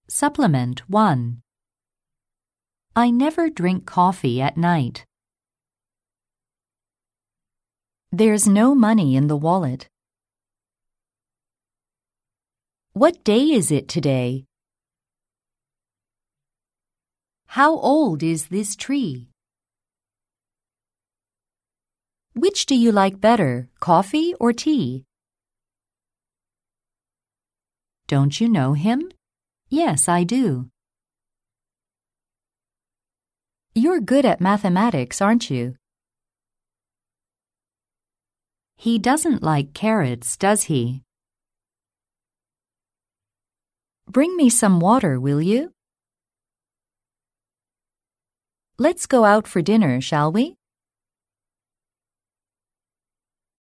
Supplement 1. I never drink coffee at night. There's no money in the wallet. What day is it today? How old is this tree? Which do you like better, coffee or tea? Don't you know him? Yes, I do. You're good at mathematics, aren't you? He doesn't like carrots, does he? Bring me some water, will you? Let's go out for dinner, shall we?